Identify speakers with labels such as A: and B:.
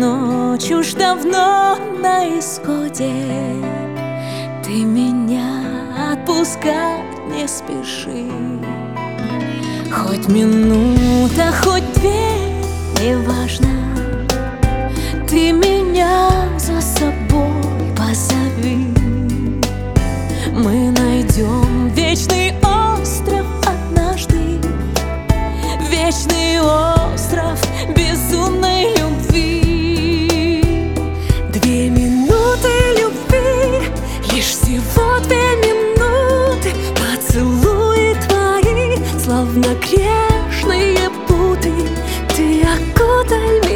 A: ночь уж давно на исходе. Ты меня отпускать не спеши. Хоть минута, хоть две, неважно, ты меня за собой позови. Мы найдем вечный остров однажды, вечный остров безумной любви. 2 минуты любви, лишь всего 2 минуты. Поцелуи твои, словно грешные путы. Ты окутай меня